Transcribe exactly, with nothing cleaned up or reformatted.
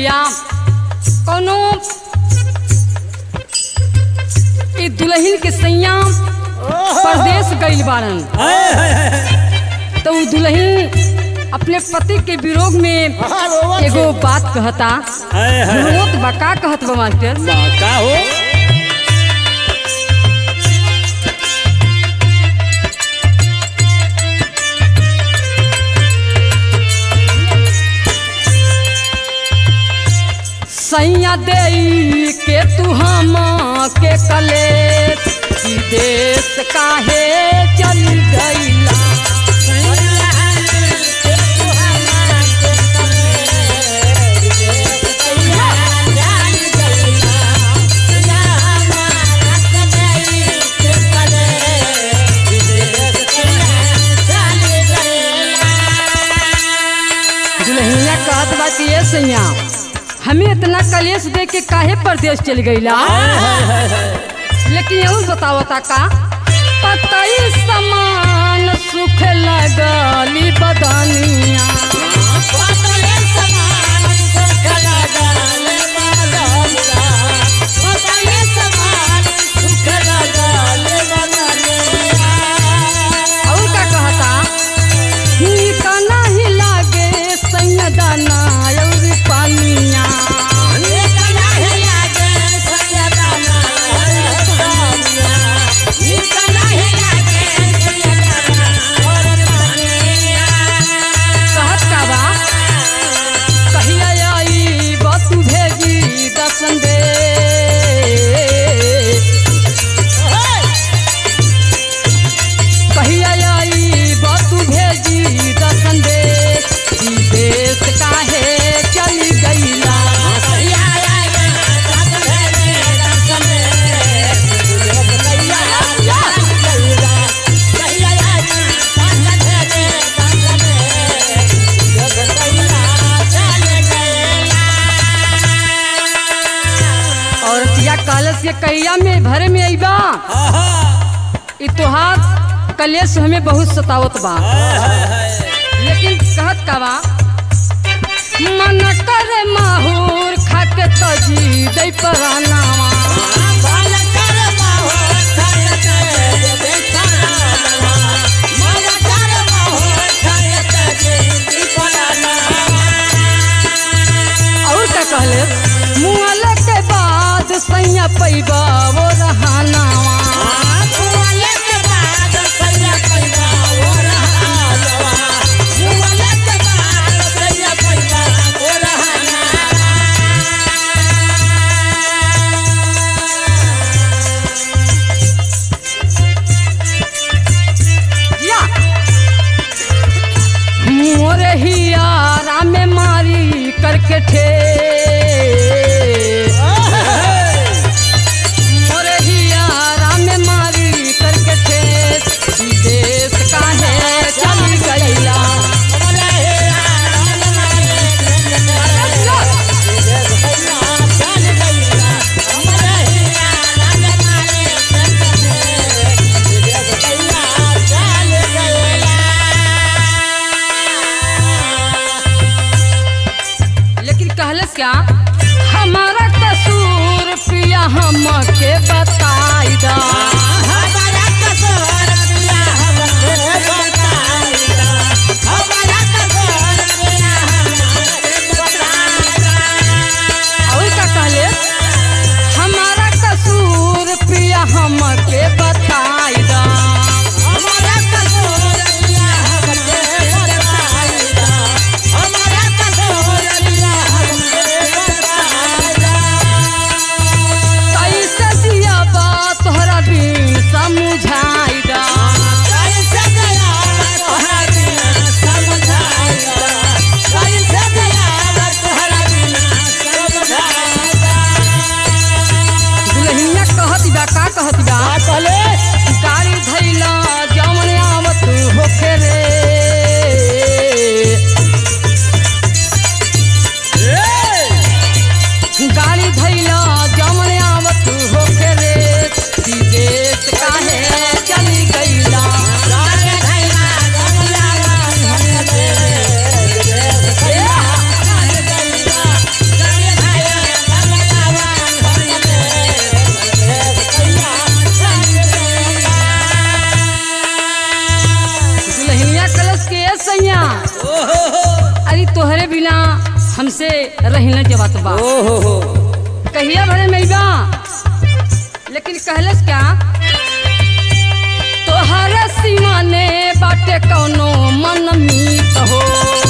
भैया कोनो ई दुल्हन के सैया परदेश गइल बाड़न तो उ दुल्हन अपने पति के विरोध में एगो बात कहता रोत बा का कहत बा मास्टर का हो सैया दे के तू हम के कले विदेश काहे चल गईला दुल्हनिया कहत बा कि ये सैया हमें इतना कलेश दे के काहे परदेश चल गईला लेकिन यही बतावता का पतई समान सुख लगली बदनिया और का कहता निकना ही लागे सैया दाना और पानिया के कैया में भरे में आईबा इ तोहार कलेश हमें बहुत सतावत बा लेकिन कहत का बा मन करे माहूर खाके तजी दई परानावा और का कहले मुआले के बाद सैया पैबा वो रहानावा मोरे हियारा में मारी करके ठे मोरे हियारा में मारी करके ठे विदेश काहे चल गईला क्या हमारा कसूर पिया हम के बताई दा हमारा कसूर पिया हम के बताई दा हमारा कसूर पिया हम के बताई दा और का कहले हमारा कसूर पिया हम के बताई दा हमारा कसूर पिया हम के बताई दा हमारा कसूर पिया तोहरा बिन सम हमसे रहने जवत बा ओ हो हो कहिया भरे में बा लेकिन कहलस क्या तोहर सीमा ने बाटे कौनो मन मीत हो